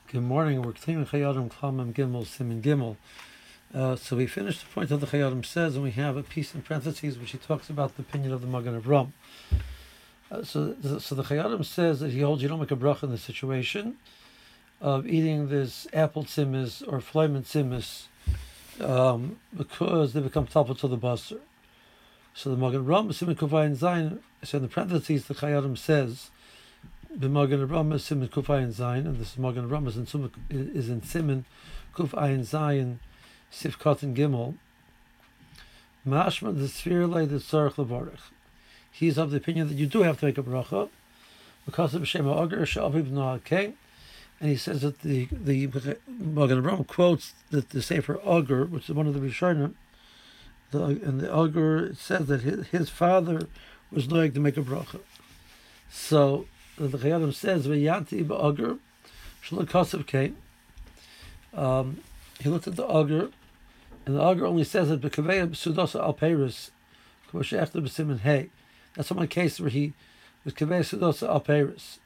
Good morning. We're continuing Chayadim Klamim Gimel Simin Gimel. So we finished the point of the Chayadim says, and we have a piece in parentheses which he talks about the opinion of the Magen Avraham. So the Chayadim says that he holds you don't make a bracha in the situation of eating this apple tzimis or fleimen tzimis because they become toppled to the basar. So the Magen Avraham Simin Kuvayin Zayin. So in the parentheses the Chayadim says the Magen Avraham is Simin Kuf Ayin Zayin, and this Magen Avraham is in Simin Kuf Ayin Zayin Sifkat and Gimel. Mashma the Sfir Lei the Tzarech Levarich. He's of the opinion that you do have to make a bracha because of B'Shem Ha'agar She'aviv Na'akeh, and he says that the Magen Avraham quotes that the Sefer Agar, which is one of the Rishonim, and the Agar it says that his father was noig to make a bracha. So the Chayadim says, "V'yanti ba'agar shalakasav came." He looked at the agar, and the agar only says that b'kaveya b'sudosa al peiros k'vashechta b'simin hay. That's one case where he was kaveya sudosa al peiros.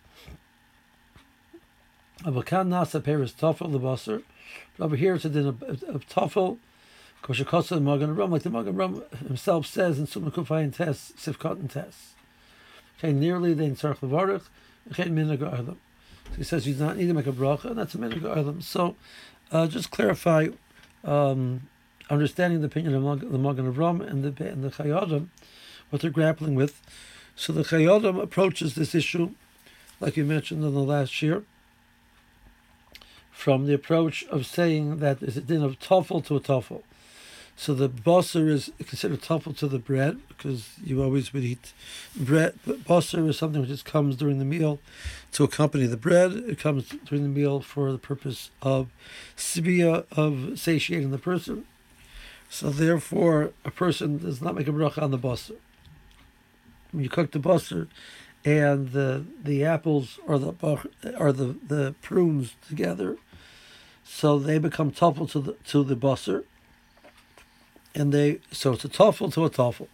Avakan nasa peiros tafel lebasar. But over here it's a din of tafel k'vashekasa Magen Avraham, like the Magen Avraham himself says in Suman Kufayin Tes Sifkat and Tes. Okay, nearly the Tzarech Levarich. So he says you do not need to make a bracha, and that's a minhag ha'olam. So, just clarify, understanding the opinion of the Magen Avraham and the Chayadim, what they're grappling with. So the Chayadim approaches this issue, like you mentioned in the last year, from the approach of saying that there's a din of tafel to a tafel. So the basar is considered tafel to the bread because you always would eat bread. But basar is something which just comes during the meal to accompany the bread. It comes during the meal for the purpose of sibia, of satiating the person. So therefore, a person does not make a bracha on the basar. When you cook the basar and the apples or the prunes together, so they become tafel to the basar. So it's a tafel to a tafel.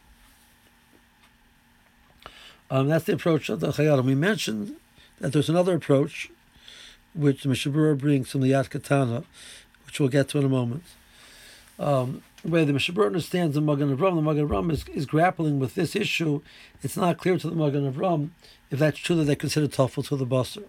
That's the approach of the Chayadim. We mentioned that there's another approach, which the Mishnah Berurah brings from the Yad Katana, which we'll get to in a moment. The way the Mishnah Berurah understands the Magen Avraham is grappling with this issue. It's not clear to the Magen Avraham if that's true that they consider tafel to the basar.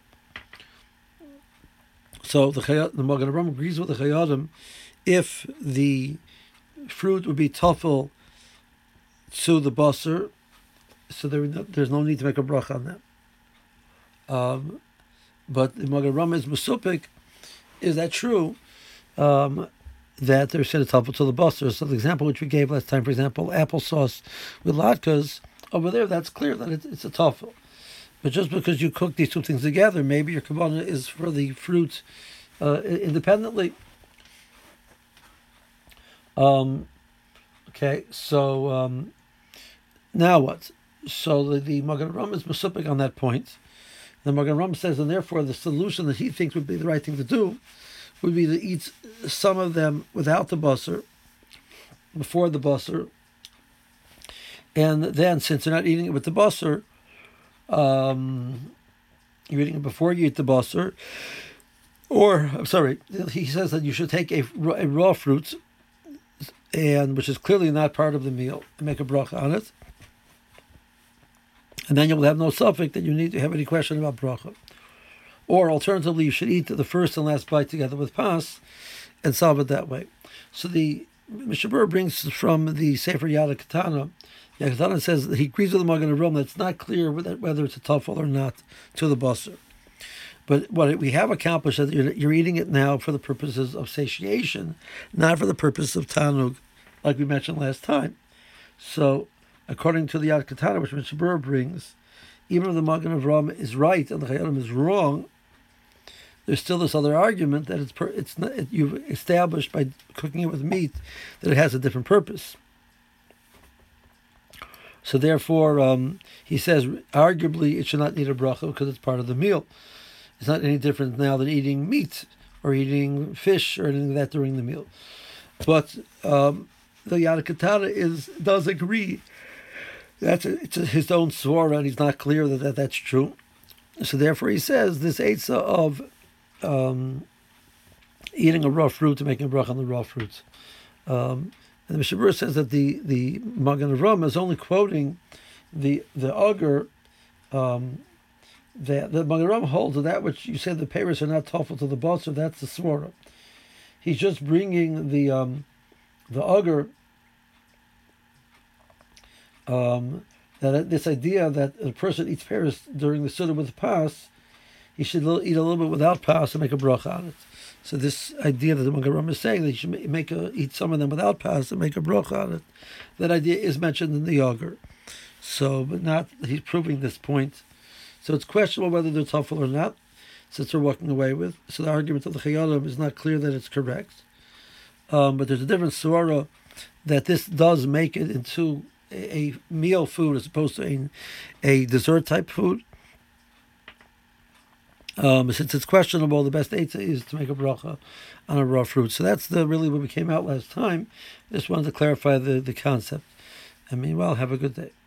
So the Magen Avraham agrees with the Chayadim if the fruit would be tafel to the basar, so there's no need to make a bracha on that. But the Magen Avraham is mesupik. Is that true? That they're said a tafel to the basar. So the example which we gave last time, for example, applesauce with latkes, over there, that's clear that it's a tafel. But just because you cook these two things together, maybe your kavanah is for the fruit independently. Okay, so now what? So the Magen Avraham is mesupik on that point. The Magen Avraham says, and therefore the solution that he thinks would be the right thing to do would be to eat some of them without the basar, before the basar, and then since you're not eating it with the basar, you're eating it before you eat the basar, or I'm sorry, he says that you should take a raw fruit, and which is clearly not part of the meal, and make a bracha on it, and then you'll have no suffix that you need to have any question about bracha. Or alternatively, you should eat the first and last bite together with pas, and solve it that way. So the Mishnah Berurah brings from the Sefer Yad Katana. Yad Katana says that he agrees with the Magen Avraham that it's not clear whether it's a tafel or not to the basar. But what we have accomplished is that you're eating it now for the purposes of satiation, not for the purpose of tanug, like we mentioned last time. So, according to the Yad Katana, which Mishnah Berurah brings, even if the Magen Avraham is right and the Chayadim is wrong, there's still this other argument that you've established by cooking it with meat that it has a different purpose. So therefore, he says, arguably it should not need a bracha because it's part of the meal. It's not any different now than eating meat or eating fish or anything like that during the meal. But the Yad Katana does agree. It's his own svara, and he's not clear that that's true. So therefore he says this eitzah of eating a raw fruit to making a bracha on the raw fruits. And the Mishnah Berurah says that the Magen Avraham is only quoting the auger. The Magen Avraham holds that which you said the peiros are not toffel to the basar. That's the svara. He's just bringing the auger. That this idea that a person eats peiros during the Suda with pas, he should eat a little bit without pas and make a bracha on it. So this idea that the Magen Avraham is saying that you should eat some of them without pas and make a bracha on it, that idea is mentioned in the auger. So, but not he's proving this point. So it's questionable whether they're toffel or not, since they're walking away with. So the argument of the Chayyim is not clear that it's correct. But there's a different svara that this does make it into a meal food as opposed to a dessert type food. Since it's questionable, the best eitzah is to make a bracha on a raw fruit. So that's really what we came out last time. Just wanted to clarify the concept. And meanwhile, have a good day.